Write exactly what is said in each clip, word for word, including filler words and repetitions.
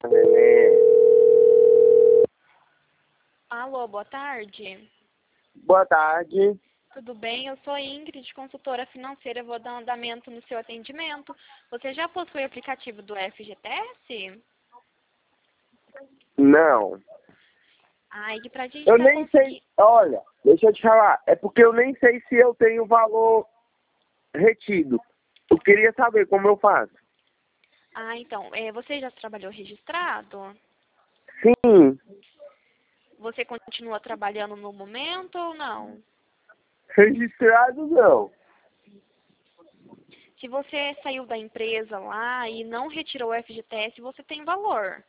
É. Alô, boa tarde. Boa tarde. Tudo bem? Eu sou Ingrid, consultora financeira. Eu vou dar andamento no seu atendimento. Você já possui o aplicativo do F G T S? Não. Ai, que pra gente Eu tá nem sei. conseguindo... Olha, deixa eu te falar. É porque eu nem sei se eu tenho valor retido. Eu queria saber como eu faço. Ah, então, é, você já trabalhou registrado? Sim. Você continua trabalhando no momento ou não? Registrado não. Se você saiu da empresa lá e não retirou o F G T S, você tem valor.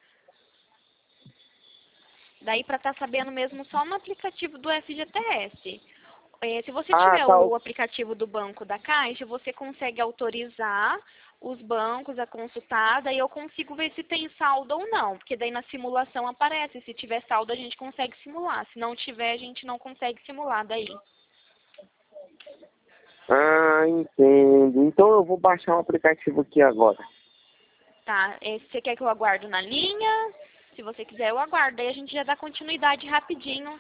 Daí para estar sabendo mesmo só no aplicativo do F G T S. É, se você Ah, tiver tá. o aplicativo do banco da Caixa, você consegue autorizar os bancos a consultar, daí eu consigo ver se tem saldo ou não, porque daí na simulação aparece, se tiver saldo a gente consegue simular, se não tiver a gente não consegue simular daí. Ah, entendo. Então eu vou baixar o aplicativo aqui agora. Tá, é, você quer que eu aguardo na linha? Se você quiser eu aguardo, daí a gente já dá continuidade rapidinho.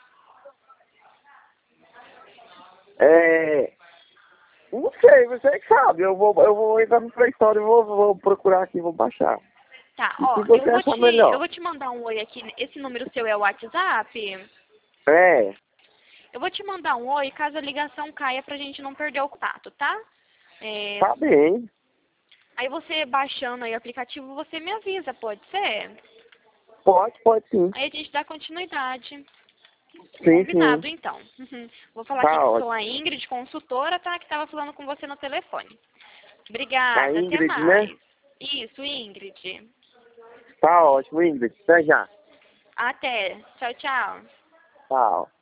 É. Não sei, você que sabe. Eu vou, eu vou entrar no Play Store e vou, vou procurar aqui e vou baixar. Tá, O que ó, eu você vou achar te, eu melhor? vou te mandar um oi aqui. Esse número seu é o WhatsApp? É, Eu vou te mandar um oi caso a ligação caia pra gente não perder o contato, tá? É, tá bem. aí você baixando aí o aplicativo, você me avisa, pode ser? Pode, pode sim. Aí a gente dá continuidade. Sim, sim. Combinado, então. Uhum. Vou falar aqui Tá que sou ótimo. a Ingrid, consultora, tá? Que estava falando com você no telefone. A Obrigada, até Ingrid, né? mais. Isso, Ingrid. Tá ótimo, Ingrid. Até já. Até. Tchau, tchau. Tchau.